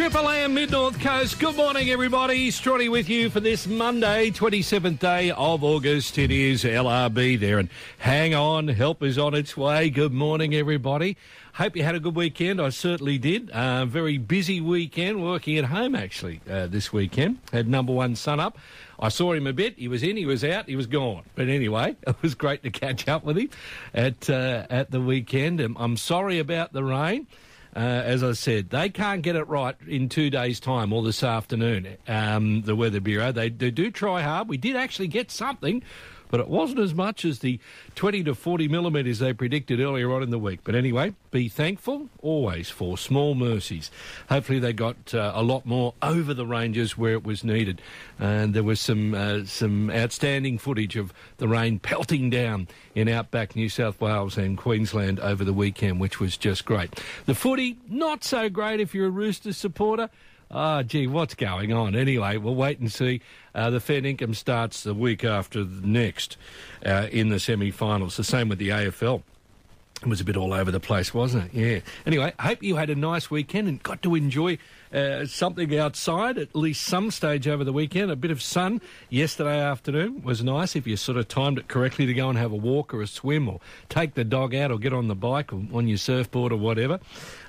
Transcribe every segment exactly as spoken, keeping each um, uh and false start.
Triple M Mid-North Coast. Good morning, everybody. Strawny with you for this Monday, twenty-seventh day of August. It is L R B there, and hang on, help is on its way. Good morning, everybody. Hope you had a good weekend. I certainly did. Uh, very busy weekend, working at home, actually, uh, this weekend. Had number one son up. I saw him a bit. He was in, he was out, he was gone. But anyway, it was great to catch up with him at, uh, at the weekend. And I'm sorry about the rain. Uh, as I said, they can't get it right in two days' time or this afternoon, um, the Weather Bureau. They, they do try hard. We did actually get something, but it wasn't as much as the twenty to forty millimetres they predicted earlier on in the week. But anyway, be thankful always for small mercies. Hopefully they got uh, a lot more over the ranges where it was needed. And there was some uh, some outstanding footage of the rain pelting down in outback New South Wales and Queensland over the weekend, which was just great. The footy, not so great if you're a Roosters supporter. Ah, oh, gee, what's going on? Anyway, we'll wait and see. Uh, the Fair Dinkum starts the week after the next uh, in the semi-finals. The same with the A F L. It was a bit all over the place, wasn't it? Yeah. Anyway, I hope you had a nice weekend and got to enjoy uh, something outside at least some stage over the weekend. A bit of sun yesterday afternoon was nice if you sort of timed it correctly to go and have a walk or a swim or take the dog out or get on the bike or on your surfboard or whatever.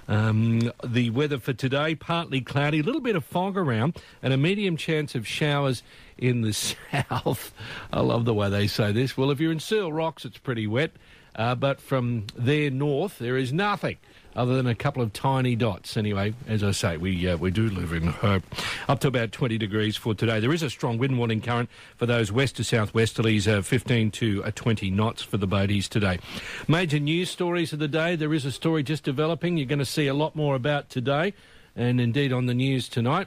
Um, the weather for today, partly cloudy, a little bit of fog around and a medium chance of showers in the south. I love the way they say this. Well, if you're in Seal Rocks, it's pretty wet. Uh, but from there north, there is nothing other than a couple of tiny dots. Anyway, as I say, we uh, we do live in hope. Up to about twenty degrees for today. There is a strong wind warning current for those west to southwesterlies, uh, fifteen to twenty knots for the boaties today. Major news stories of the day. There is a story just developing. You're going to see a lot more about today and indeed on the news tonight.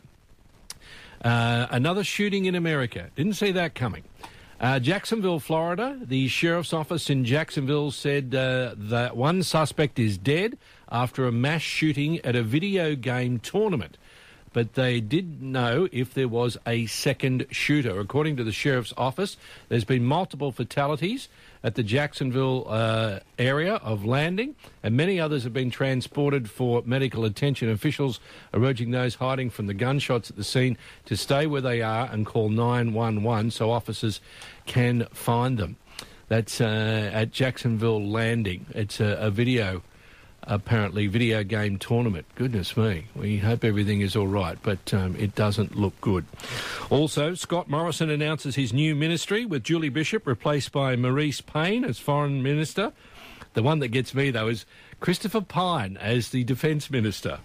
Uh, another shooting in America. Didn't see that coming. Uh, Jacksonville, Florida, the sheriff's office in Jacksonville said uh, that one suspect is dead after a mass shooting at a video game tournament. But they didn't know if there was a second shooter. According to the sheriff's office, there's been multiple fatalities at the Jacksonville uh, area of landing, and many others have been transported for medical attention. Officials are urging those hiding from the gunshots at the scene to stay where they are and call nine one one so officers can find them. That's uh, at Jacksonville Landing. It's a, a video apparently video game tournament. Goodness me. We hope everything is all right, but um, it doesn't look good. Also, Scott Morrison announces his new ministry with Julie Bishop replaced by Maurice Payne as Foreign Minister. The one that gets me, though, is Christopher Pyne as the Defence Minister.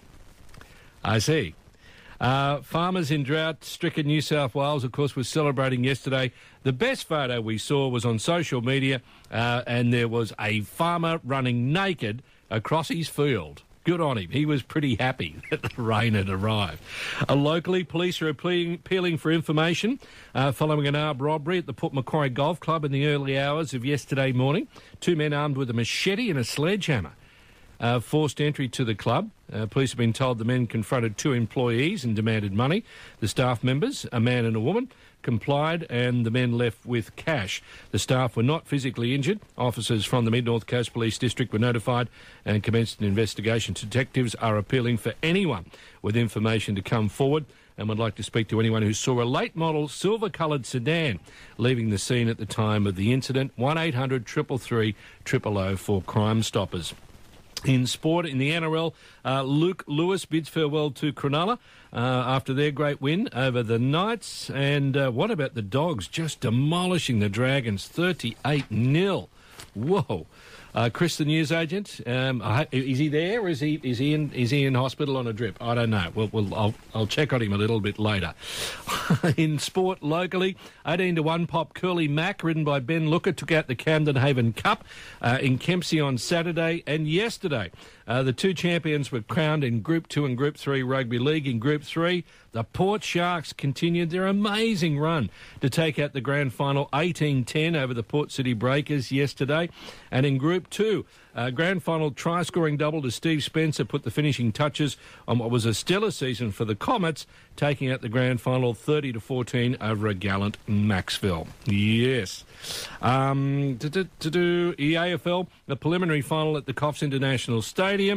I see. Uh, farmers in drought-stricken New South Wales, of course, was celebrating yesterday. The best photo we saw was on social media, uh, and there was a farmer running naked across his field. Good on him. He was pretty happy that the rain had arrived. Uh, locally, police are appealing, appealing for information uh, following an armed robbery at the Port Macquarie Golf Club in the early hours of yesterday morning. Two men armed with a machete and a sledgehammer uh, forced entry to the club. Uh, police have been told the men confronted two employees and demanded money. The staff members, a man and a woman, complied and the men left with cash. The staff were not physically injured. Officers from the Mid-North Coast Police District were notified and commenced an investigation. Detectives are appealing for anyone with information to come forward and would like to speak to anyone who saw a late model silver-coloured sedan leaving the scene at the time of the incident. one eight hundred three three three zero zero for Crime Stoppers. In sport, in the N R L, uh, Luke Lewis bids farewell to Cronulla uh, after their great win over the Knights. And uh, what about the Dogs just demolishing the Dragons thirty-eight nil? Whoa. Uh, Chris, the news agent, um, I, is he there or is he is he in is he in hospital on a drip? I don't know. Well, well I'll I'll check on him a little bit later. In sport locally, eighteen to one Pop Curly Mac, ridden by Ben Looker, took out the Camden Haven Cup uh, in Kempsey on Saturday and yesterday. Uh, the two champions were crowned in Group Two and Group Three Rugby League. In Group Three, the Port Sharks continued their amazing run to take out the grand final eighteen ten over the Port City Breakers yesterday. And in Group Two, uh, grand final try-scoring double to Steve Spencer put the finishing touches on what was a stellar season for the Comets, taking out the grand final thirty to fourteen over a gallant Maxville. Yes. Um, to do, to do E A F L, the preliminary final at the Coffs International Stadium.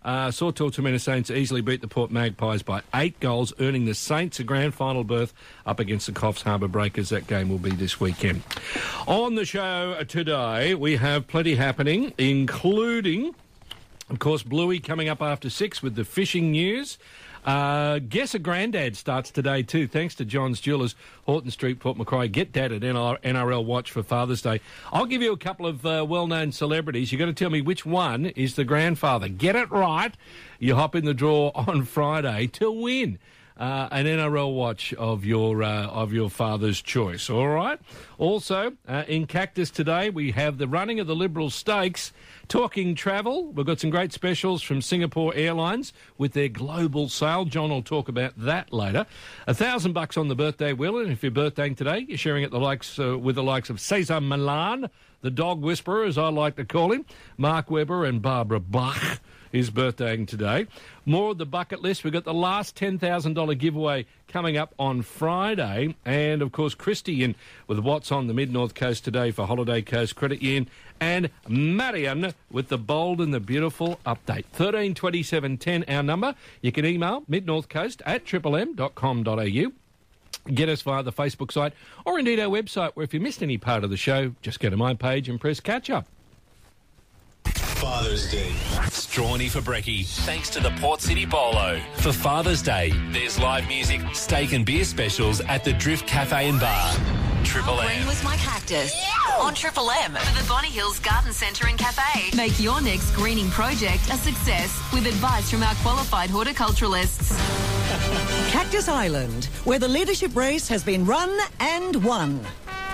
Uh, Sautor Tamina Saints easily beat the Port Magpies by eight goals, earning the Saints a grand final berth up against the Coffs Harbour Breakers. That game will be this weekend. On the show today, we have plenty happening, including, of course, Bluey coming up after six with the fishing news. Uh, Guess a Grandad starts today too, thanks to John's Jewellers, Horton Street, Port Macquarie. Get Dad at N R L Watch for Father's Day. I'll give you a couple of uh, well-known celebrities. You've got to tell me which one is the grandfather. Get it right. You hop in the draw on Friday to win uh, an N R L Watch of your uh, of your father's choice. All right. Also, uh, in Cactus today, we have the running of the Liberal Stakes. Talking travel, we've got some great specials from Singapore Airlines with their global sale. John will talk about that later. A thousand bucks on the birthday wheel, and if you're birthdaying today, you're sharing it the likes uh, with the likes of Cesar Milan, the dog whisperer, as I like to call him, Mark Webber and Barbara Bach is birthdaying today. More of the bucket list. We've got the last ten thousand dollars giveaway coming up on Friday. And, of course, Christy in with what's on the Mid-North Coast today for Holiday Coast Credit Union. And Marion with the bold and the beautiful update. thirteen twenty-seven ten, our number. You can email midnorthcoast at triple m dot com dot a u. Get us via the Facebook site or indeed our website, where if you missed any part of the show, just go to my page and press catch up. Father's Day. Strawny for brekkie, thanks to the Port City Bolo. For Father's Day, there's live music, steak and beer specials at the Drift Cafe and Bar. Triple M. Green was my cactus. On Triple M for the Bonnie Hills Garden Centre and Cafe. Make your next greening project a success with advice from our qualified horticulturalists. Cactus Island, where the leadership race has been run and won.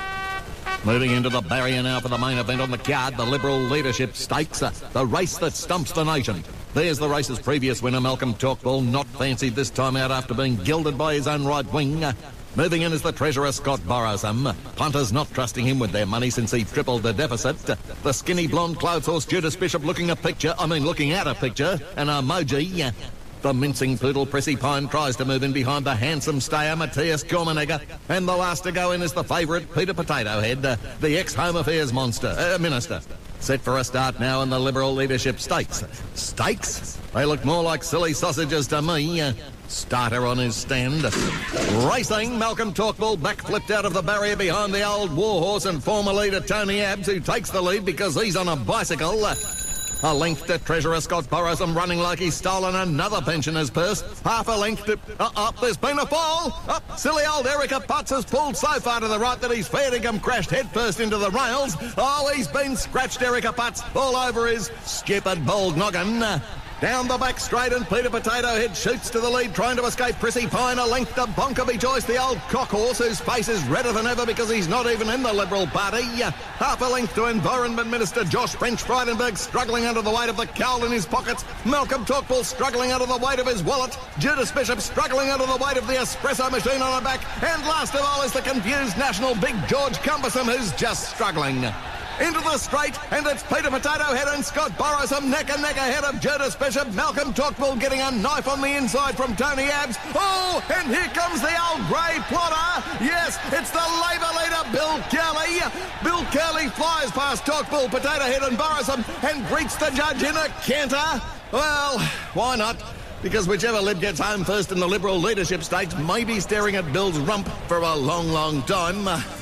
Moving into the barrier now for the main event on the card, the Liberal Leadership Stakes, uh, the race that stumps the nation. There's the race's previous winner, Malcolm Talkball, not fancied this time out after being gilded by his own right wing. Uh, moving in is the treasurer, Scott Borrowsome. Punters not trusting him with their money since he tripled the deficit. Uh, the skinny blonde clothes horse, Judas Bishop, looking a picture, I mean looking at a picture, an emoji. Uh, The mincing poodle Prissy Pine tries to move in behind the handsome stayer Matthias Gormenegger. And the last to go in is the favourite Peter Potato Head, uh, the ex-Home Affairs monster, uh, minister. Set for a start now in the Liberal Leadership Stakes. Stakes? They look more like silly sausages to me. Uh, starter on his stand. Racing, Malcolm Talkball backflipped out of the barrier behind the old warhorse and former leader Tony Abbs, who takes the lead because he's on a bicycle. Uh, A length to treasurer Scott Borrowsome, running like he's stolen another pensioner's purse. Half a length to... Uh, up, there's been a fall. Up, silly old Erica Putz has pulled so far to the right that he's fair dinkum crashed headfirst into the rails. Oh, he's been scratched, Erica Putz, all over his stupid bald noggin. Down the back straight, and Peter Potato Head shoots to the lead, trying to escape Prissy Pine. A length to Bonkerby Joyce, the old cock horse, whose face is redder than ever because he's not even in the Liberal Party. Half a length to Environment Minister Josh French Frydenberg, struggling under the weight of the cowl in his pockets. Malcolm Talkball struggling under the weight of his wallet. Judas Bishop struggling under the weight of the espresso machine on her back. And last of all is the confused National Big George Cumbersome, who's just struggling. Into the straight, and it's Peter Potato Head and Scott Borrowsome neck and neck ahead of Judas Bishop. Malcolm Talkball getting a knife on the inside from Tony Abbs. Oh, and here comes the old grey plotter. Yes, it's the Labor leader, Bill Curley. Bill Curley flies past Talkball, Potato Head and Borrowsome and greets the judge in a canter. Well, why not? Because whichever Lib gets home first in the Liberal Leadership Stakes may be staring at Bill's rump for a long, long time.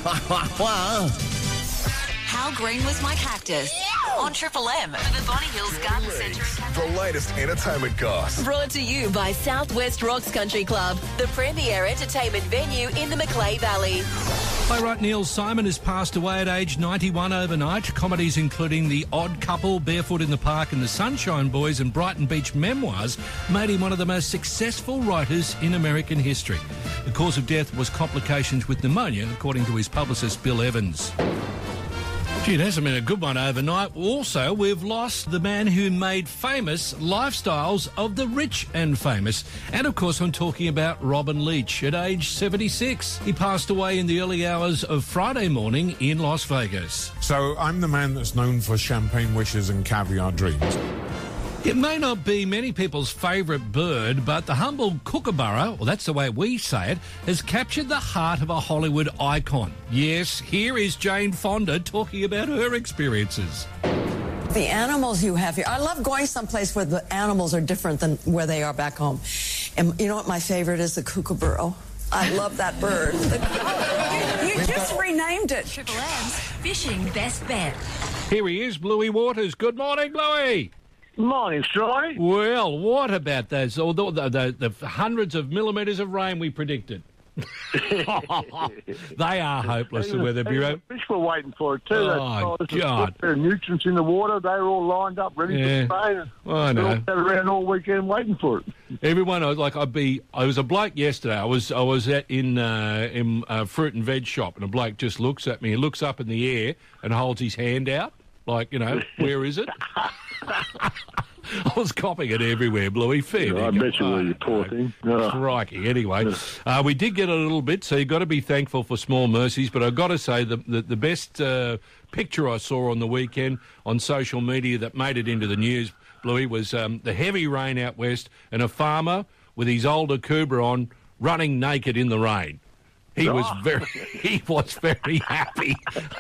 How green was my cactus? On Triple M for the Bonnie Hills Garden Centre. The latest entertainment goss. Brought to you by Southwest Rocks Country Club, the premier entertainment venue in the Macleay Valley. Playwright Neil Simon has passed away at age ninety-one overnight. Comedies including The Odd Couple, Barefoot in the Park and The Sunshine Boys and Brighton Beach Memoirs made him one of the most successful writers in American history. The cause of death was complications with pneumonia, according to his publicist Bill Evans. Gee, it hasn't been a good one overnight. Also, we've lost the man who made famous lifestyles of the rich and famous. And, of course, I'm talking about Robin Leach at age seventy-six. He passed away in the early hours of Friday morning in Las Vegas. So I'm the man that's known for champagne wishes and caviar dreams. It may not be many people's favourite bird, but the humble kookaburra, well, that's the way we say it, has captured the heart of a Hollywood icon. Yes, here is Jane Fonda talking about her experiences. The animals you have here. I love going someplace where the animals are different than where they are back home. And you know what my favorite is? The kookaburra. I love that bird. The, oh, you, you just renamed it. Triple M's Fishing Best Bet. Here he is, Bluey Waters. Good morning, Bluey. Morning, Troy. Well, what about those, all the, the, the, the hundreds of millimetres of rain we predicted? They are hopeless, the Weather Bureau. The fish were waiting for it too. Oh, There's God. There are nutrients in the water. They were all lined up, ready Yeah. for spraying. Oh, I know. They all sat around all weekend waiting for it. Everyone, I was like, I'd be. I was a bloke yesterday. I was, I was at in uh, in a fruit and veg shop, and a bloke just looks at me. He looks up in the air and holds his hand out, like, you know, where is it? I was copying it everywhere, Bluey. Fair. Yeah, I dinkum. bet you were, you poor no. thing. Oh. Crikey. Anyway, uh, we did get a little bit, so you've got to be thankful for small mercies. But I've got to say, the the, the best uh, picture I saw on the weekend on social media that made it into the news, Bluey, was um, the heavy rain out west and a farmer with his older Cooper on running naked in the rain. He was very, he was very happy.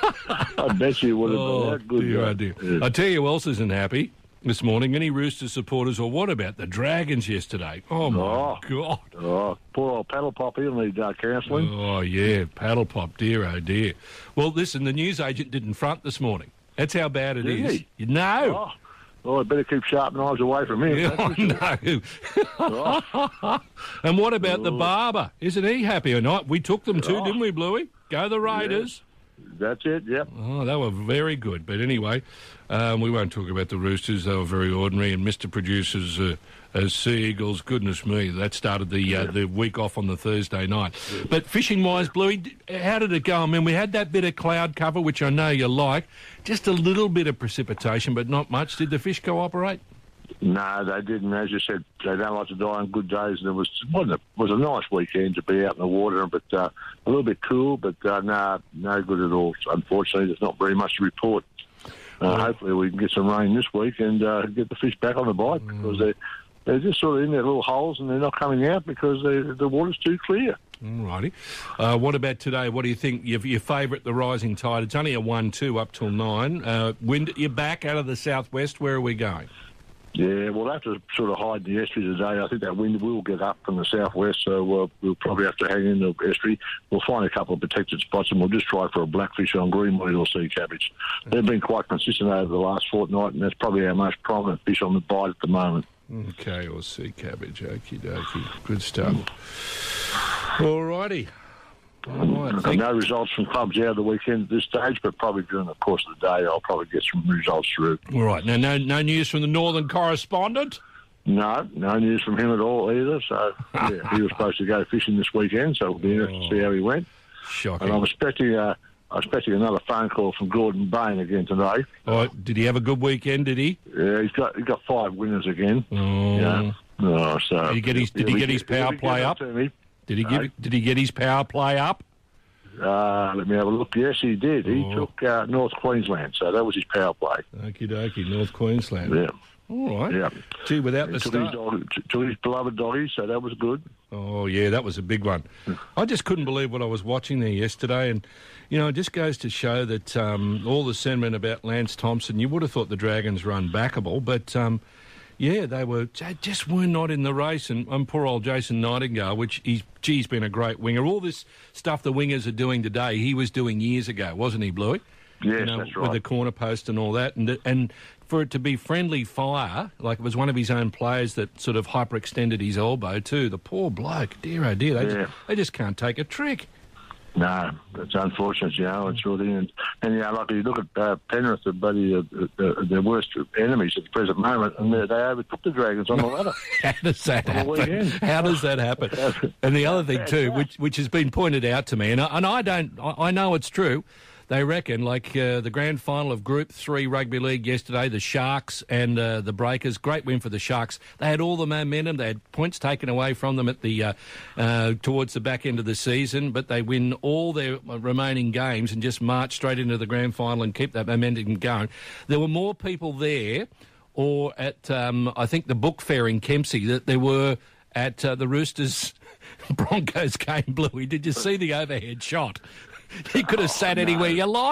I bet you would have Oh, been that good. dear, though. oh dear. Yeah. I tell you who else isn't happy this morning. Any Roosters supporters, or what about the Dragons yesterday? Oh, my Oh. God. Oh, poor old paddle pop, he'll need uh, counselling. Oh, yeah, paddle pop, dear, oh, dear. Well, listen, the news agent didn't front this morning. That's how bad it Did is. he? You know. Oh. Oh, I better keep sharp eyes away from him. Yeah, that's for I sure. know. Oh. And what about the Oh. barber? Isn't he happy or not? We took them too, Oh. didn't we, Bluey? Go the Raiders. That's it, yep. Oh, they were very good. But anyway, um, we won't talk about the Roosters. They were very ordinary. And Mister Producers, uh, as Sea Eagles, goodness me, that started the uh, the week off on the Thursday night. But fishing-wise, Bluey, d- how did it go? I mean, we had that bit of cloud cover, which I know you like. Just a little bit of precipitation, but not much. Did the fish cooperate? No, they didn't. As you said, they don't like to die on good days. And it was wasn't it was a nice weekend to be out in the water, but uh, a little bit cool. But uh, no, no good at all. Unfortunately, there's not very much to report. Uh, hopefully, we can get some rain this week and uh, get the fish back on the bite because they they're just sort of in their little holes and they're not coming out because they, the water's too clear. All righty. Uh, what about today? What do you think? Your, your favourite, the Rising Tide. It's only a one two up till nine. Uh, wind, you're back out of the southwest. Where are we going? Yeah, we'll have to sort of hide the estuary today. I think that wind will get up from the southwest, so we'll, we'll probably have to hang in the estuary. We'll find a couple of protected spots, and we'll just try for a blackfish on greenweed or sea cabbage. They've been quite consistent over the last fortnight, and that's probably our most prominent fish on the bite at the moment. Okay, or sea cabbage. Okie dokie. Good stuff. All righty. All right, thank- No results from clubs out of the weekend at this stage, but probably during the course of the day I'll probably get some results through. All right. Now, no, no news from the Northern correspondent? No, no news from him at all either. So yeah, he was supposed to go fishing this weekend, so it'll be interesting to see how he went. Shocking. And I'm expecting, uh, I'm expecting another phone call from Gordon Bain again today. All right. Did he have a good weekend, did he? Yeah, he's got he's got five winners again. Oh. Yeah. Oh, so Did he get his, did he he'll get be- his power he'll be play getting up? to me. Did he get Did he get his power play up? Uh, let me have a look. Yes, he did. He Oh. took uh, North Queensland, so that was his power play. Okie dokie. North Queensland. Yeah. All right. Yeah. Gee, without He the took his, start. dog, t- took his beloved doggy, so that was good. Oh, yeah, that was a big one. I just couldn't believe what I was watching there yesterday. And, you know, it just goes to show that um, all the sentiment about Lance Thompson, you would have thought the Dragons were unbackable. But, um, yeah, they were they just were not in the race. And, and poor old Jason Nightingale, which, he's, gee, he's been a great winger. All this stuff the wingers are doing today, he was doing years ago, wasn't he, Bluey? Yes, you know, that's with right. the corner post and all that. And and for it to be friendly fire, like it was one of his own players that sort of hyperextended his elbow too. The poor bloke, dear oh dear, they, Yeah. just, they just can't take a trick. No, it's unfortunate, you know, it's really, and, and you know, like you look at uh, Penrith, the buddy, uh, uh, their worst enemies at the present moment, and they, they overtook the Dragons on the ladder. How does that On the happen? weekend. How does that happen? And the other thing too, which which has been pointed out to me, and I, and I don't, I, I know it's true. They reckon, like uh, the grand final of Group Three Rugby League yesterday, the Sharks and uh, the Breakers. Great win for the Sharks. They had all the momentum. They had points taken away from them at the uh, uh, towards the back end of the season, but they win all their remaining games and just march straight into the grand final and keep that momentum going. There were more people there, or at um, I think the book fair in Kempsey, that there were at uh, the Roosters Broncos game. Bluey, did you see the overhead shot? You could have sat Oh, anywhere no. you liked.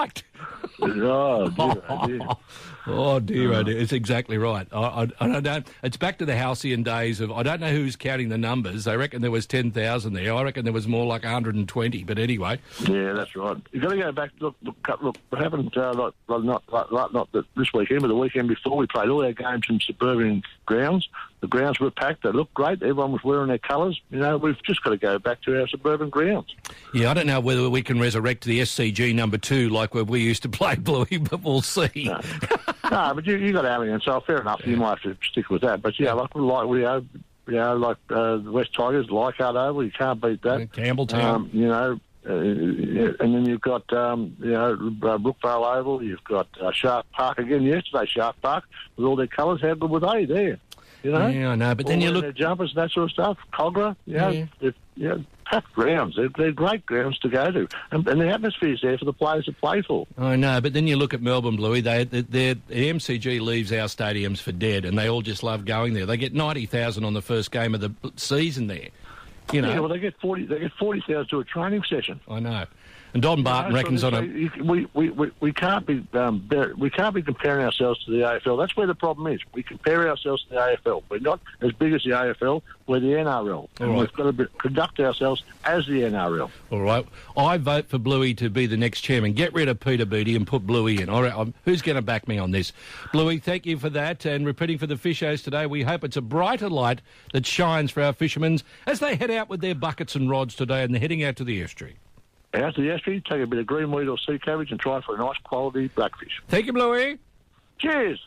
Oh, dear, oh, dear. Oh, dear, oh, dear. It's exactly right. I, I, I don't. It's back to the halcyon days of, I don't know who's counting the numbers. They reckon there was ten thousand there. I reckon there was more like one hundred twenty, but anyway. Yeah, that's right. You've got to go back, look, look, look what happened, uh, like, like, not, like, like, not this weekend, but the weekend before, we played all our games in suburban grounds. The grounds were packed. They looked great. Everyone was wearing their colours. You know, we've just got to go back to our suburban grounds. Yeah, I don't know whether we can resurrect the S C G number two like where we used to play, Bluey, but we'll see. No, no but you you got Albion, so fair enough. Yeah. You might have to stick with that. But yeah, like like we are, you know, like uh, the West Tigers, Leichhardt Oval, you can't beat that. Yeah, Campbelltown, um, you know. Uh, and then you've got, um, you know, uh, Brookvale Oval. You've got uh, Sharp Park again yesterday. Sharp Park with all their colours. How good were they there? You know, yeah, I know. But then all you look their jumpers and that sort of stuff. Cogra, you know, yeah, they're, you know, packed grounds. They're, they're great grounds to go to, and, and the atmosphere's there for the players to play for. I know, but then you look at Melbourne, Bluey. They, they, the M C G leaves our stadiums for dead, and they all just love going there. They get ninety thousand on the first game of the season there. You know, yeah, well, they get forty. They get forty thousand to a training session. I know. And Don Barton you know, reckons so, on a we, we, we, we can't be um, we can't be comparing ourselves to the A F L. That's where the problem is. We compare ourselves to the A F L. We're not as big as the A F L. We're the N R L, and right. we've got to be, conduct ourselves as the N R L. All right. I vote for Bluey to be the next chairman. Get rid of Peter Beattie and put Bluey in. All right. I'm, who's going to back me on this? Bluey, thank you for that. And repeating for the fishers today, we hope it's a brighter light that shines for our fishermen as they head out with their buckets and rods today, and they're heading out to the estuary. Out to the estuary, take a bit of green weed or sea cabbage and try for a nice quality blackfish. Thank you, Bluey. Cheers.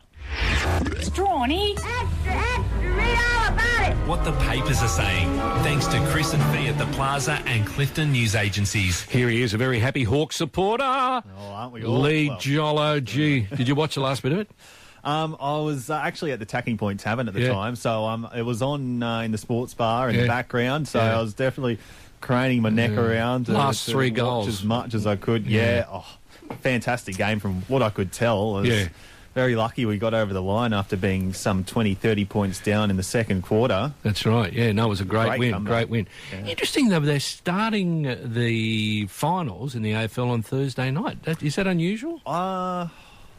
Strawny. Extra, extra, read all about it. What the papers are saying, thanks to Chris and Fee at the Plaza and Clifton News Agencies. Here he is, a very happy Hawks supporter. Oh, aren't we all? Lee well, Jollo. Gee, did you watch the last bit of it? Um, I was uh, actually at the Tacking Point Tavern at the yeah. time, so um, it was on uh, in the sports bar in yeah. the background, so yeah. I was definitely craning my neck yeah. around to, last to three watch goals as much as I could. Yeah, yeah. Oh, fantastic game from what I could tell. I was yeah. very lucky we got over the line after being some twenty, thirty points down in the second quarter. That's right. Yeah, no, it was a great, great win. Number. Great win. Yeah. Interesting, though, they're starting the finals in the A F L on Thursday night. Is that unusual? Uh...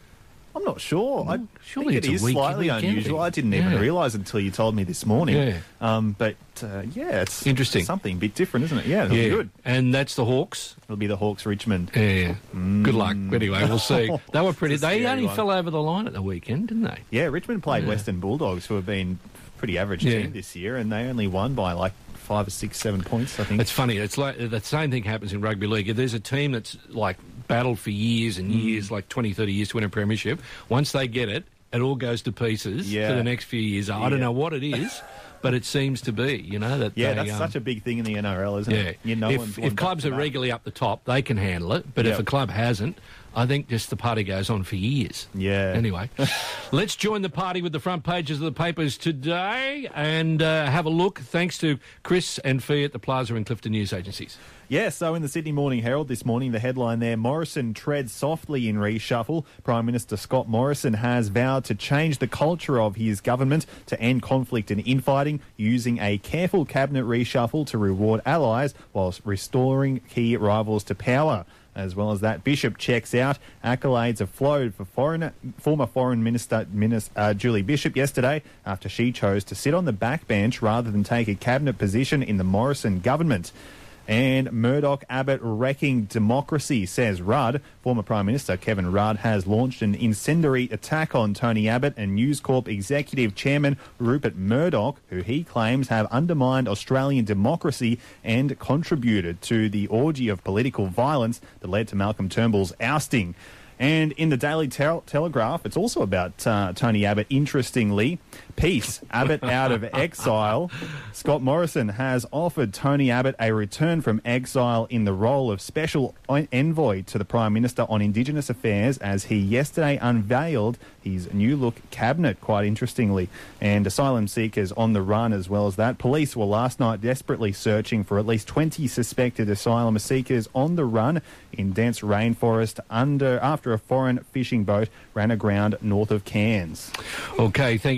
I'm not sure. I Surely think it it's is slightly unusual. I didn't even yeah. realise until you told me this morning. Yeah. Um, but, uh, yeah, it's interesting. Something a bit different, isn't it? Yeah, it'll yeah. be good. And that's the Hawks? It'll be the Hawks Richmond. Yeah. Mm. Good luck. Anyway, we'll see. They were pretty... They only one. fell over the line at the weekend, didn't they? Yeah, Richmond played yeah. Western Bulldogs, who have been pretty average yeah. team this year, and they only won by, like, five or six, seven points, I think. It's funny. It's like the same thing happens in rugby league. If there's a team that's, like, battled for years and years, mm. like twenty, thirty years to win a premiership, once they get it, it all goes to pieces yeah. for the next few years. I yeah. don't know what it is, but it seems to be, you know. that Yeah, they, that's um, such a big thing in the N R L, isn't yeah. it? You know, if if clubs are regularly up the top, they can handle it, but yep. if a club hasn't, I think just the party goes on for years. Yeah. Anyway, let's join the party with the front pages of the papers today and uh, have a look, thanks to Chris and Fee at the Plaza and Clifton News Agencies. Yeah, so in the Sydney Morning Herald this morning, the headline there, Morrison treads softly in reshuffle. Prime Minister Scott Morrison has vowed to change the culture of his government to end conflict and infighting, using a careful cabinet reshuffle to reward allies whilst restoring key rivals to power. As well as that, Bishop checks out. Accolades have flowed for foreign, former Foreign Minister, Minister uh, Julie Bishop yesterday after she chose to sit on the backbench rather than take a cabinet position in the Morrison government. And Murdoch Abbott wrecking democracy, says Rudd. Former Prime Minister Kevin Rudd has launched an incendiary attack on Tony Abbott and News Corp Executive Chairman Rupert Murdoch, who he claims have undermined Australian democracy and contributed to the orgy of political violence that led to Malcolm Turnbull's ousting. And in the Daily Tel- Telegraph, it's also about uh, Tony Abbott, interestingly. Peace, Abbott out of exile. Scott Morrison has offered Tony Abbott a return from exile in the role of special envoy to the Prime Minister on Indigenous Affairs, as he yesterday unveiled his new look cabinet, quite interestingly. And asylum seekers on the run as well as that. Police were last night desperately searching for at least twenty suspected asylum seekers on the run in dense rainforest under after a foreign fishing boat ran aground north of Cairns. Okay, thank you for that.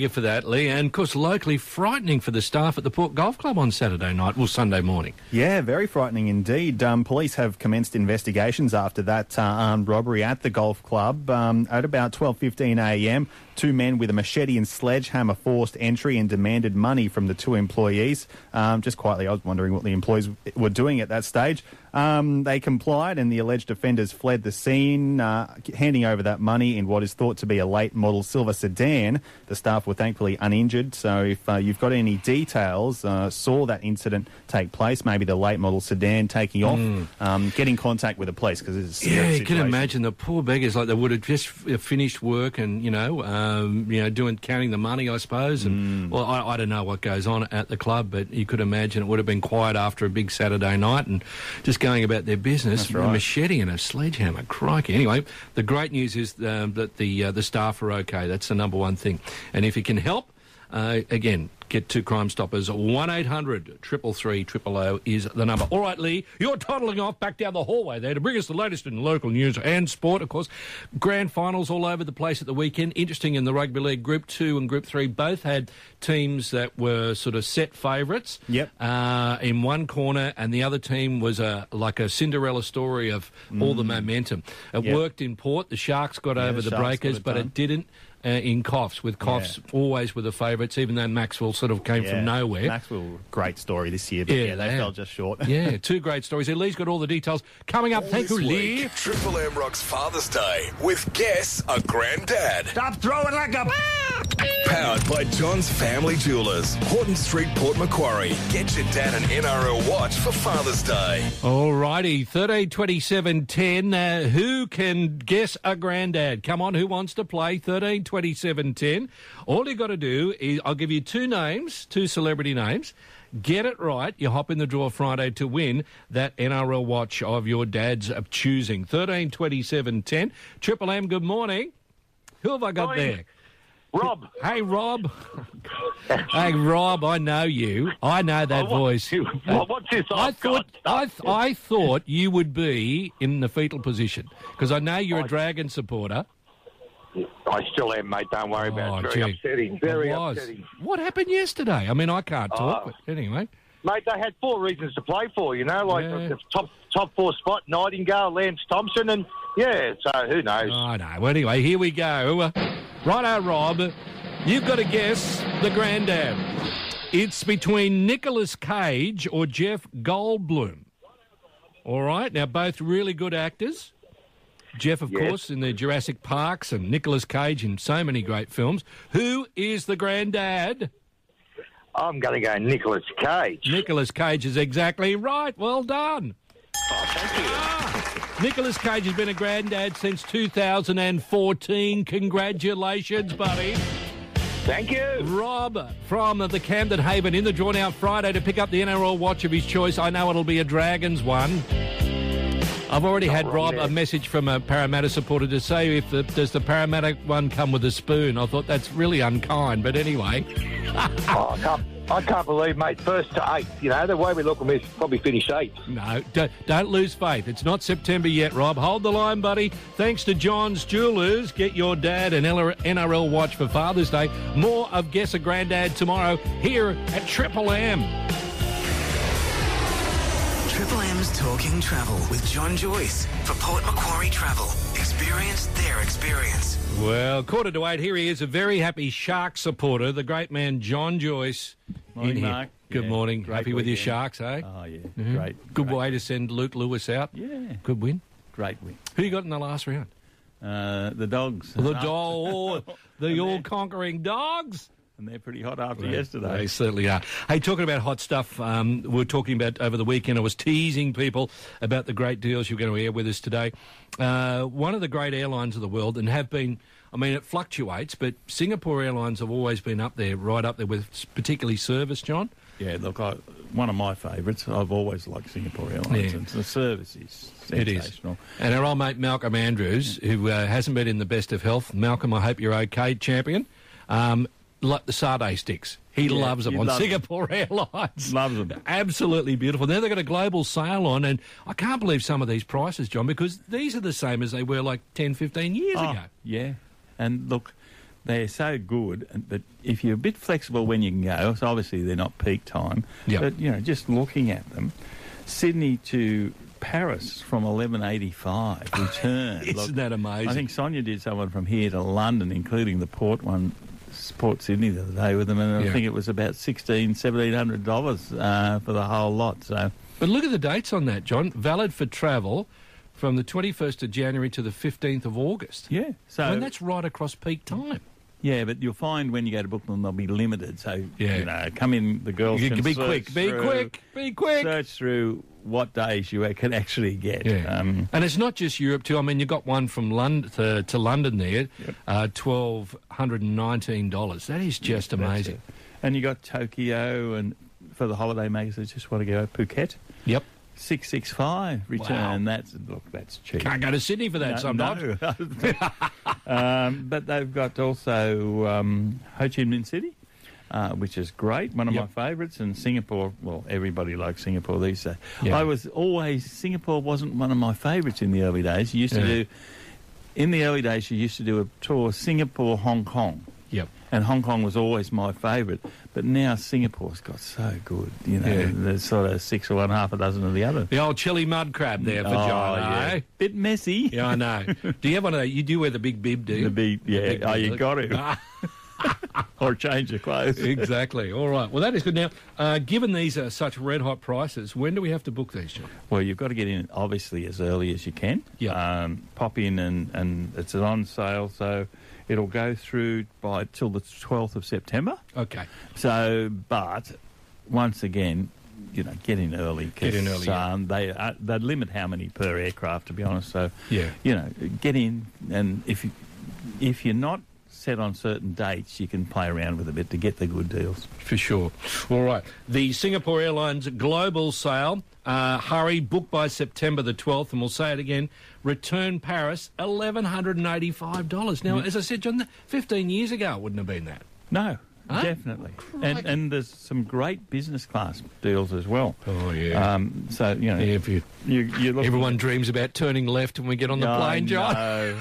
absolutely. And, of course, locally frightening for the staff at the Port Golf Club on Saturday night, well, Sunday morning. Yeah, very frightening indeed. Um, police have commenced investigations after that uh, armed robbery at the golf club. Um, at about twelve fifteen a m, two men with a machete and sledgehammer forced entry and demanded money from the two employees. Um, just quietly, I was wondering what the employees were doing at that stage. Um, they complied and the alleged offenders fled the scene, uh, handing over that money in what is thought to be a late model silver sedan. The staff were thankfully uninjured, so if uh, you've got any details, uh, saw that incident take place, maybe the late model sedan taking off, mm. um, get in contact with the police because it's a serious Yeah, you situation. can imagine the poor beggars, like they would have just f- finished work and, you know, um, you know, doing counting the money, I suppose. And, Mm. well, I, I don't know what goes on at the club, but you could imagine it would have been quiet after a big Saturday night and just going about their business. That's right. A machete and a sledgehammer, crikey. Anyway, the great news is um, that the uh, the staff are okay. That's the number one thing. And if you can help, uh, again, get to Crime Stoppers. one eight hundred three three three zero zero is the number. All right, Lee, you're toddling off back down the hallway there to bring us the latest in local news and sport. Of course, grand finals all over the place at the weekend. Interesting in the Rugby League Group two and Group three both had teams that were sort of set favourites. Yep. Uh, in one corner, and the other team was a like a Cinderella story of mm. all the momentum. It yep. worked in Port. The Sharks got yeah, over the, the Breakers, it but done. it didn't. Uh, in Coffs, with Coffs Yeah. always were the favourites, even though Maxwell sort of came Yeah. from nowhere. Maxwell, great story this year, but Yeah, yeah, they they fell have. just short. Yeah, two great stories. Lee's got all the details coming up. Thank you, This Lee. week, Triple M rocks Father's Day with Guess a Granddad. Stop throwing like a... Powered by John's Family Jewelers, Horton Street, Port Macquarie. Get your dad an N R L watch for Father's Day. All righty, thirteen twenty-seven ten. Uh, who can guess a granddad? Come on, who wants to play? thirteen twenty-seven ten. All you got to do is, I'll give you two names, two celebrity names. Get it right, you hop in the draw Friday to win that N R L watch of your dad's of choosing. thirteen twenty-seven ten. Triple M, good morning. Who have I got Morning. there? Rob. Hey, Rob. Hey, Rob, I know you. I know that Oh, what- voice. what- what's this I I've thought, got? I, th- I thought you would be in the fetal position because I know you're a Dragon supporter. I still am, mate. Don't worry about Oh, it. Very gee. upsetting. Very It was. upsetting. What happened yesterday? I mean, I can't talk, Oh. but anyway. Mate, they had four reasons to play for, you know, like Yeah. the top top four spot, Nightingale, Lance Thompson, and, yeah, so who knows? I know. Well, anyway, here we go. Righto, Rob. You've got to guess the granddad. It's between Nicolas Cage or Jeff Goldblum. All right. Now, both really good actors. Jeff, of Yes. course, in the Jurassic Parks, and Nicolas Cage in so many great films. Who is the granddad? I'm going to go Nicolas Cage. Nicolas Cage is exactly right. Well done. Oh, thank you. Nicolas Cage has been a granddad since two thousand fourteen. Congratulations, buddy. Thank you. Rob from the Camden Haven in the draw now Friday to pick up the N R L watch of his choice. I know it'll be a Dragons one. I've already had wrong Rob there. a message from a Parramatta supporter to say if the, does the Parramatta one come with a spoon. I thought that's really unkind, but anyway. Oh, I can't, I can't believe, mate, first to eighth. You know, the way we look at this, probably finish eighth. No, don't, don't lose faith. It's not September yet, Rob. Hold the line, buddy. Thanks to John's Jewelers. Get your dad an N R L watch for Father's Day. More of Guess a Granddad tomorrow here at Triple M. Triple M's Talking Travel with John Joyce for Port Macquarie Travel. Experience their experience. Well, quarter to eight, here he is, a very happy Shark supporter, the great man John Joyce. Morning, in here. Mark. Good Yeah, morning. great Happy with your weekend. Sharks, eh? Oh, yeah. Mhm. Great. Good great. way to send Luke Lewis out. Yeah. Good win. Great win. Who you got in the last round? Uh, the Dogs. The dog, the And all-conquering Dogs. And they're pretty hot after They- yesterday. They certainly are. Hey, talking about hot stuff, um, we were talking about over the weekend. I was teasing people about the great deals you're going to air with us today. Uh, one of the great airlines of the world, and have been, I mean, it fluctuates, but Singapore Airlines have always been up there, right up there with particularly service, John. Yeah, look, I, one of my favourites. I've always liked Singapore Airlines. Yeah. And the service is It is. sensational. And our old mate Malcolm Andrews, who uh, hasn't been in the best of health. Malcolm, I hope you're okay, champion. Um, like the Sade sticks. He Yeah, loves them he on loves Singapore Airlines. Loves them. Absolutely beautiful. Now they've got a global sale on, and I can't believe some of these prices, John, because these are the same as they were like ten, fifteen years Oh, ago. yeah. And look, They're so good, and- but if you're a bit flexible when you can go, so obviously they're not peak time, Yep. but, you know, just looking at them, Sydney to Paris from eleven eighty-five return. Isn't Look, that amazing? I think Sonia did someone from here to London, including the Port one, Port Sydney the other day with them, and Yeah. I think it was about sixteen, seventeen hundred dollars uh, for the whole lot. So, But look at the dates on that, John. Valid for travel from the twenty-first of January to the fifteenth of August. yeah, so I mean, that's right across peak time. yeah, but you'll find when you go to book them, they'll be limited. So, Yeah. you know, come in, the girls You can can be search quick, be through- quick, be quick. Search through what days you can actually get. Yeah. Um, And it's not just Europe too. I mean, you got one from London to, to London there, uh, twelve hundred and nineteen dollars. That is just That's amazing. it. And you got Tokyo, and for the holiday makers that just want to go Phuket. Yep. Six six five return. Wow. That's look, that's cheap. Can't go to Sydney for that No, sometimes. no. um, but they've got also um, Ho Chi Minh City, uh, which is great. One of Yep. my favourites. And Singapore. Well, everybody likes Singapore these days. Yeah. I was always Singapore wasn't one of my favourites in the early days. You used to Yeah. do in the early days. You used to do a tour Singapore, Hong Kong. Yep. And Hong Kong was always my favourite, but now Singapore's got so good. You know, Yeah. there's sort of six or one, half a dozen of the other. The old chili mud crab there for Oh, John, yeah. eh? Bit messy. Yeah, I know. Do you have one of those? You do wear the big bib, do you? The big, yeah. big oh, bib. you got to. Or change your clothes. Exactly. All right. Well, that is good. Now, uh, given these are such red-hot prices, when do we have to book these, John? Well, you've got to get in obviously as early as you can. Yeah. Um, pop in and, and it's on sale, so it'll go through by till the twelfth of September. Okay. So, but once again, you know, get in early. 'Cause, Get in early, yeah. Um, they uh, they limit how many per aircraft, to be honest. So, Yeah. you know, get in, and if you, if you're not set on certain dates, you can play around with a bit to get the good deals. For sure. All right. The Singapore Airlines global sale, uh, hurry, book by September the twelfth, and we'll say it again, return Paris, one thousand one hundred eighty-five dollars. Now, as I said, John, fifteen years ago it wouldn't have been that. No, Huh? definitely. And and there's some great business class deals as well. Oh, yeah. Um, so, you know, Yeah, if you, you, you look everyone dreams about turning left when we get on the I plane, John. know.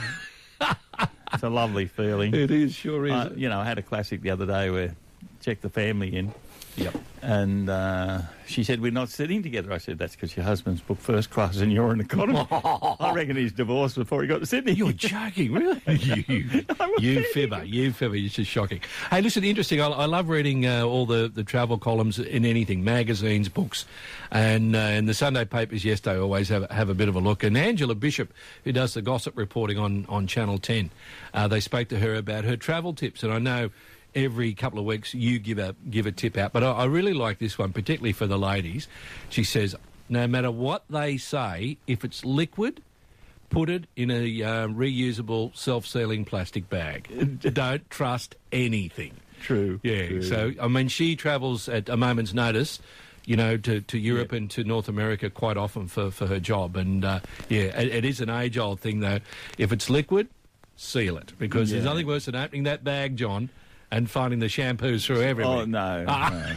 It's a lovely feeling. It is, sure is. Uh, you know, I had a classic the other day where checked the family in. Yep. And uh, she said, we're not sitting together. I said, that's because your husband's booked first class and you're in economy. I reckon he's divorced before he got to Sydney. You're joking, really? you, you fibber, you fibber. It's just shocking. Hey, listen, interesting. I, I love reading uh, all the, the travel columns in anything, magazines, books, and uh, and the Sunday papers yesterday always have have a bit of a look. And Angela Bishop, who does the gossip reporting on, on Channel ten, uh, they spoke to her about her travel tips. And I know every couple of weeks you give a give a tip out, but I, I really like this one, particularly for the ladies. She says, no matter what they say, if it's liquid, put it in a uh, reusable, self-sealing plastic bag. Don't trust anything. True. Yeah. True. So, I mean, she travels at a moment's notice, you know, to, to Europe and to North America quite often for, for her job. And, uh, yeah, it, it is an age-old thing, though. If it's liquid, seal it. Because there's Yeah. nothing worse than opening that bag, John, and finding the shampoos through everything. Oh, no. no.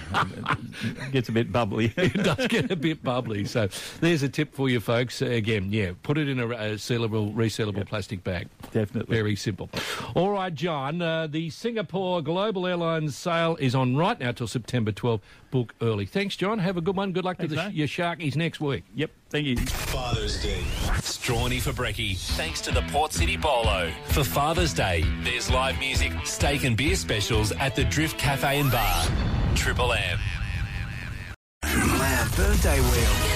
It gets a bit bubbly. It does get a bit bubbly. So there's a tip for you folks. Uh, again, yeah, put it in a, a sealable, resealable Yep. plastic bag. Definitely. Very simple. All right, John, uh, the Singapore Global Airlines sale is on right now till September twelfth. Book early. Thanks, John. Have a good one. Good luck Thanks, to the, mate. your Sharkies next week. Yep. Thank you. Father's Day. Strawny for brekkie. Thanks to the Port City Bolo. For Father's Day, there's live music, steak and beer specials at the Drift Cafe and Bar. Triple M. Triple M birthday wheel.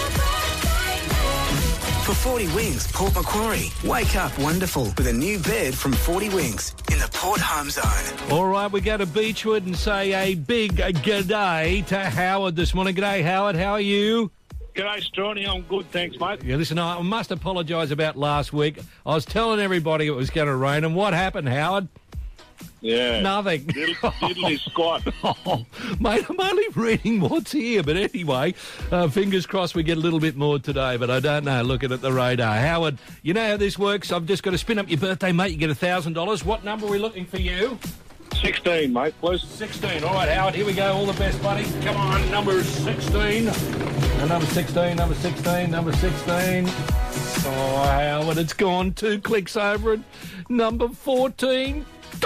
For forty Wings, Port Macquarie. Wake up wonderful with a new bed from forty Wings in the Port Home Zone. All right, we go to Beechwood and say a big g'day to Howard this morning. G'day, Howard. How are you? G'day, Strawny. I'm good, thanks, mate. Yeah, listen, I must apologise about last week. I was telling everybody it was going to rain, and what happened, Howard? Yeah. Nothing. Diddle- diddly squat. Oh, mate, I'm only reading what's here. But anyway, uh, fingers crossed we get a little bit more today, but I don't know, looking at the radar. Howard, you know how this works? I've just got to spin up your birthday, mate. You get one thousand dollars. What number are we looking for you? sixteen, mate, please. sixteen. All right, Howard, here we go. All the best, buddy. Come on, number sixteen. Uh, number sixteen, number sixteen, number sixteen. Oh, Howard, it's gone two clicks over it. Number fourteen. Oh,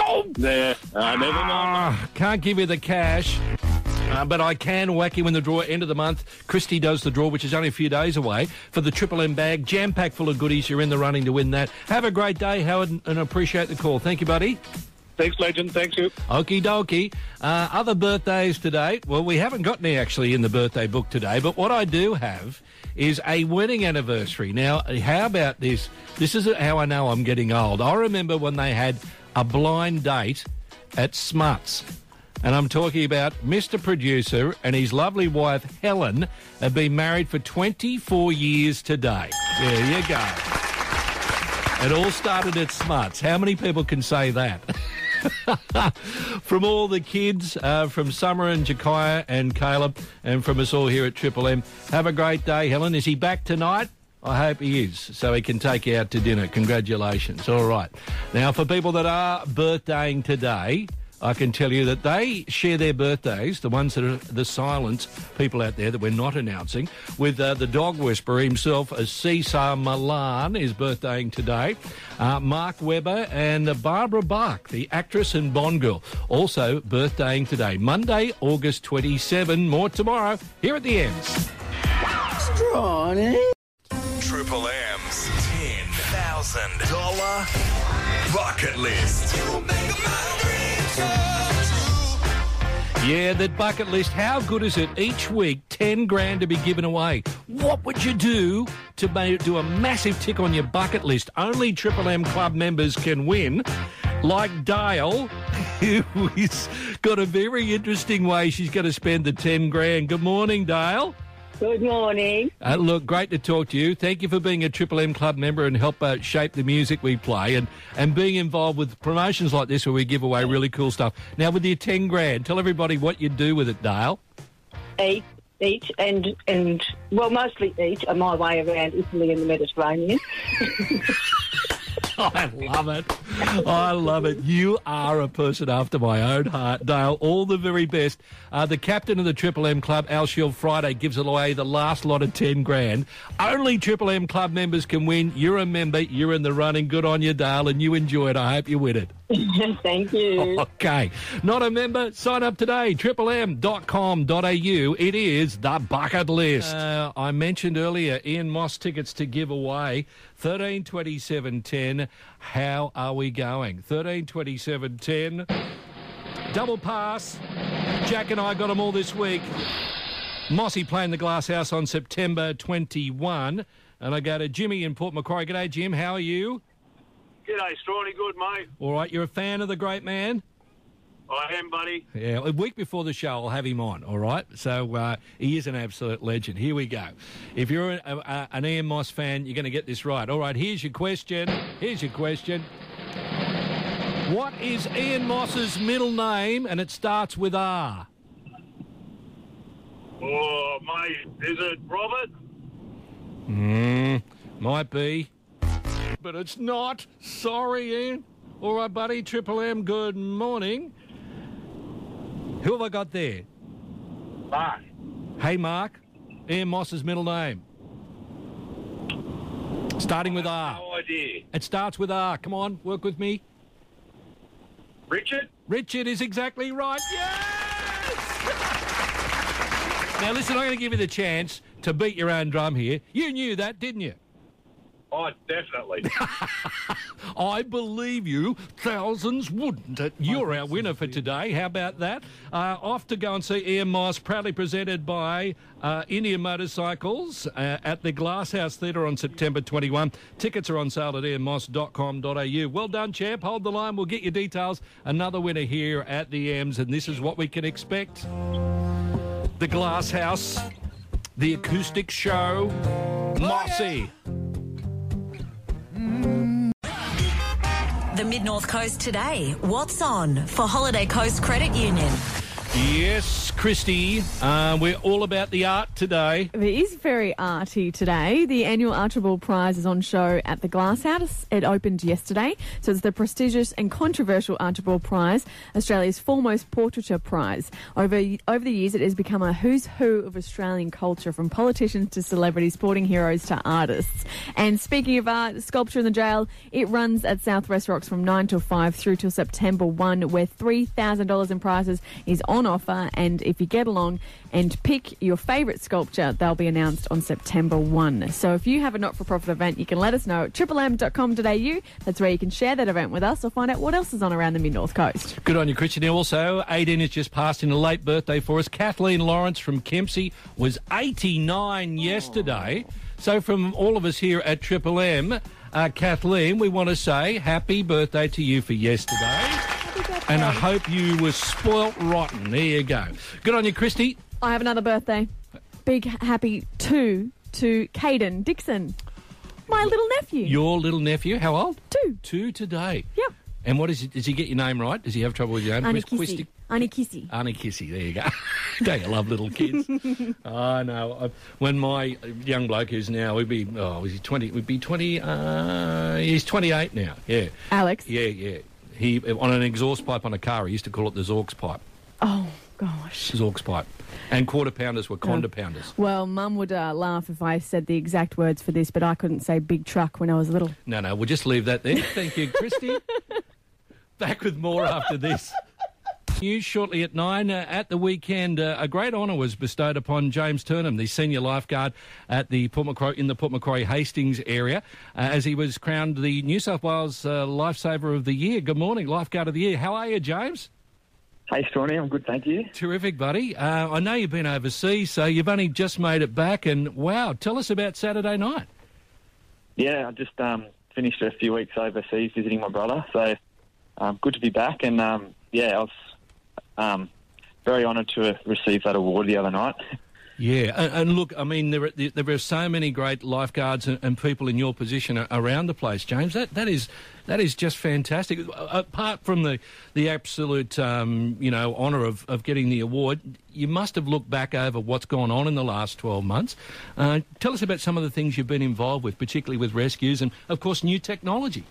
Yeah, uh, never mind. Ah, can't give you the cash. Uh, but I can whack you in the draw end of the month. Christy does the draw, which is only a few days away, for the Triple M bag. Jam-packed full of goodies. You're in the running to win that. Have a great day, Howard, and appreciate the call. Thank you, buddy. Thanks, legend. Thanks, you. Okie dokie. Uh, other birthdays today. Well, we haven't got any actually in the birthday book today, but what I do have is a wedding anniversary. Now, how about this? This is how I know I'm getting old. I remember when they had a blind date at Smuts. And I'm talking about Mister Producer and his lovely wife, Helen, have been married for twenty-four years today. There you go. It all started at Smuts. How many people can say that? From all the kids, uh, from Summer and Jakaya and Caleb, and from us all here at Triple M. Have a great day, Helen. Is he back tonight? I hope he is, so he can take you out to dinner. Congratulations. All right. Now, for people that are birthdaying today, I can tell you that they share their birthdays, the ones that are the silent people out there that we're not announcing, with uh, the dog whisperer himself, uh, Cesar Milan, is birthdaying today. Uh, Mark Webber and uh, Barbara Bach, the actress and Bond girl, also birthdaying today. Monday, August twenty-seventh. More tomorrow here at the M's. Strawny. Triple M's ten thousand dollars bucket list. Yeah, that bucket list, how good is it? Each week, ten grand to be given away. What would you do to ma- do a massive tick on your bucket list? Only Triple M Club members can win. Like Dale, who's got a very interesting way she's going to spend the ten grand. Good morning, Dale. Good morning. Uh, look, great to talk to you. Thank you for being a Triple M Club member and help uh, shape the music we play and, and being involved with promotions like this where we give away really cool stuff. Now, with your ten grand, tell everybody what you do with it, Dale. Eat, eat, and, and well, mostly eat on my way around Italy and the Mediterranean. I love it. I love it. You are a person after my own heart, Dale. All the very best. Uh, the captain of the Triple M Club, Al Shield, Friday gives away the last lot of ten grand. Only Triple M Club members can win. You're a member. You're in the running. Good on you, Dale, and you enjoy it. I hope you win it. Thank you. Okay. Not a member? Sign up today. triple m dot com dot a u. It is the bucket list. Uh, I mentioned earlier Ian Moss tickets to give away. thirteen twenty-seven ten. How are we going? thirteen twenty-seven ten. Double pass. Jack and I got them all this week. Mossy playing the Glass House on September twenty-first. And I go to Jimmy in Port Macquarie. G'day, Jim. How are you? G'day, Strawny. Good, mate. All right. You're a fan of the great man? I am, buddy. Yeah, a week before the show, I'll have him on, all right? So uh, he is an absolute legend. Here we go. If you're a, a, an Ian Moss fan, you're going to get this right. All right, here's your question. Here's your question. What is Ian Moss's middle name, and it starts with R? Oh, mate, is it Robert? Hmm, might be. But it's not. Sorry, Ian. All right, buddy. Triple M, good morning. Who have I got there? Mark. Hey, Mark. Ian Moss's middle name. Starting with R. No idea. It starts with R. Come on, work with me. Richard? Richard is exactly right. Yes! Now, listen, I'm going to give you the chance to beat your own drum here. You knew that, didn't you? Oh, definitely. I believe you. Thousands wouldn't. You're our winner for today. How about that? Uh, off to go and see Ian Moss, proudly presented by uh, Indian Motorcycles uh, at the Glasshouse Theatre on September twenty-first. Tickets are on sale at ian moss dot com dot a u. Well done, champ. Hold the line. We'll get your details. Another winner here at the M's, and this is what we can expect. The Glasshouse, the acoustic show, Mossy. The Mid-North Coast today. What's on for Holiday Coast Credit Union? Yes, Christy, uh, we're all about the art today. It is very arty today. The annual Archibald Prize is on show at the Glass House. It opened yesterday. So it's the prestigious and controversial Archibald Prize, Australia's foremost portraiture prize. Over, over the years, it has become a who's who of Australian culture, from politicians to celebrities, sporting heroes to artists. And speaking of art, Sculpture in the Jail, it runs at Southwest Rocks from nine till five through till September first, where three thousand dollars in prizes is on offer, and if you get along and pick your favourite sculpture, they'll be announced on September first. So if you have a not-for-profit event, you can let us know at triple m dot com dot a u. That's where you can share that event with us or find out what else is on around the Mid-North Coast. Good on you, Christian. Also, eighteen has just passed in a late birthday for us. Kathleen Lawrence from Kempsey was eighty-nine yesterday. So from all of us here at Triple M, uh, Kathleen, we want to say happy birthday to you for yesterday. And I hope you were spoilt rotten. There you go. Good on you, Christy. I have another birthday. Big happy two to Caden Dixon, my little nephew. Your little nephew, how old? Two. Two today. Yep. And what is it? Does he get your name right? Does he have trouble with your name? Annie Kissy. Annie Kissy. Annie Kissy, there you go. Don't you love little kids? I know. When my young bloke, who's now, would be, oh, is he twenty? Would be twenty, uh, he's twenty-eight now, yeah. Alex? Yeah, yeah. He, on an exhaust pipe on a car, he used to call it the Zorks pipe. Oh, gosh. Zorks pipe. And quarter pounders were conda pounders. Well, Mum would uh, laugh if I said the exact words for this, but I couldn't say big truck when I was little. No, no, we'll just leave that there. Thank you, Christy. Back with more after this. News shortly at nine. Uh, at the weekend, uh, a great honour was bestowed upon James Turnham, the senior lifeguard at the Port Macquarie, in the Port Macquarie Hastings area, uh, as he was crowned the New South Wales uh, Lifesaver of the Year. Good morning, Lifeguard of the Year. How are you, James? Hey, Stormy, I'm good, thank you. Terrific, buddy. Uh, I know you've been overseas, so you've only just made it back, and wow, tell us about Saturday night. Yeah, I just um, finished a few weeks overseas visiting my brother, so um, good to be back, and um, yeah, I was um, very honoured to receive that award the other night. Yeah, and, and look, I mean, there are, there are so many great lifeguards and, and people in your position around the place, James. That that is that is just fantastic. Apart from the the absolute, um, you know, honour of, of getting the award, you must have looked back over what's gone on in the last twelve months. Uh, tell us about some of the things you've been involved with, particularly with rescues and, of course, new technology.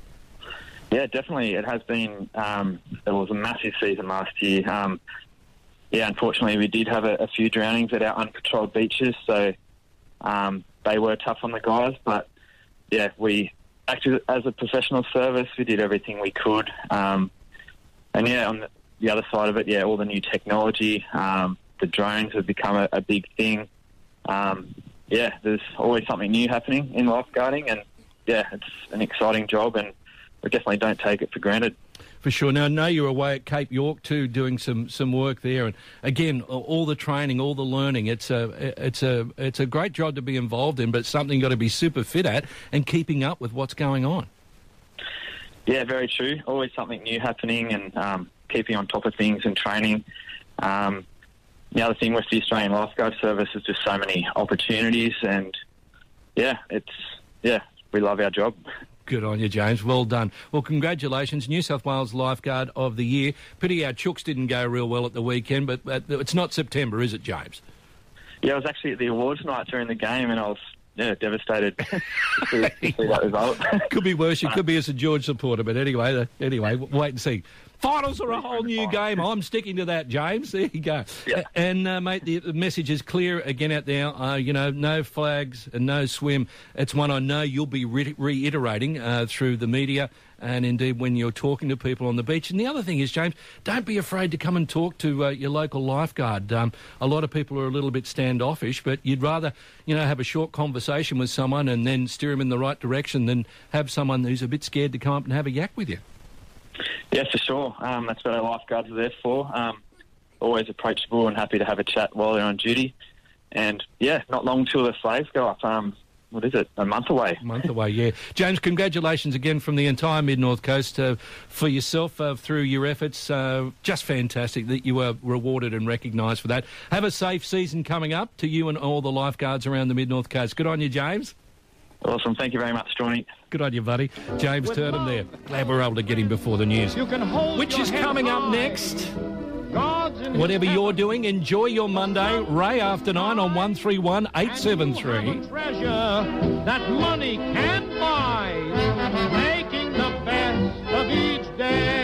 Yeah, definitely. It has been, um, it was a massive season last year. Um, yeah, unfortunately, we did have a, a few drownings at our unpatrolled beaches, so um, they were tough on the guys. But, yeah, we acted as a professional service. We did everything we could. Um, and, yeah, on the, the other side of it, yeah, all the new technology, um, the drones have become a, a big thing. Um, yeah, there's always something new happening in lifeguarding, and, yeah, it's an exciting job, and we definitely don't take it for granted. For sure. Now, I know you're away at Cape York too, doing some, some work there, and again, all the training, all the learning. It's a it's a it's a great job to be involved in, but something you've got to be super fit at and keeping up with what's going on. Yeah, very true. Always something new happening, and um, keeping on top of things and training. Um, the other thing with the Australian Lifeguard Service is just so many opportunities, and yeah, it's yeah, we love our job. Good on you, James. Well done. Well, congratulations, New South Wales Lifeguard of the Year. Pity our chooks didn't go real well at the weekend, but uh, it's not September, is it, James? Yeah, I was actually at the awards night during the game, and I was yeah devastated to, see, to see that result. Could be worse. You could be a St George supporter, but anyway, uh, anyway, wait and see. Finals are a whole new game. I'm sticking to that, James. There you go. Yeah. And, uh, mate, the, the message is clear again out there. Uh, you know, no flags and no swim. It's one I know you'll be re- reiterating uh, through the media and, indeed, when you're talking to people on the beach. And the other thing is, James, don't be afraid to come and talk to uh, your local lifeguard. Um, a lot of people are a little bit standoffish, but you'd rather, you know, have a short conversation with someone and then steer them in the right direction than have someone who's a bit scared to come up and have a yak with you. Yeah, for sure. Um, that's what our lifeguards are there for. Um, always approachable and happy to have a chat while they're on duty. And, yeah, not long till the flags go up. Um, what is it, a month away? A month away, yeah. James, congratulations again from the entire Mid-North Coast uh, for yourself uh, through your efforts. Uh, just fantastic that you were rewarded and recognised for that. Have a safe season coming up to you and all the lifeguards around the Mid-North Coast. Good on you, James. Awesome. Thank you very much, Johnny. Good on you, buddy. James Turnham there. Glad we're able to get him before the news. You can hold Which is coming up next. God's Whatever you're doing, enjoy your Monday. Ray after nine on one three one eight seven three. Treasure that money can't buy, making the best of each day.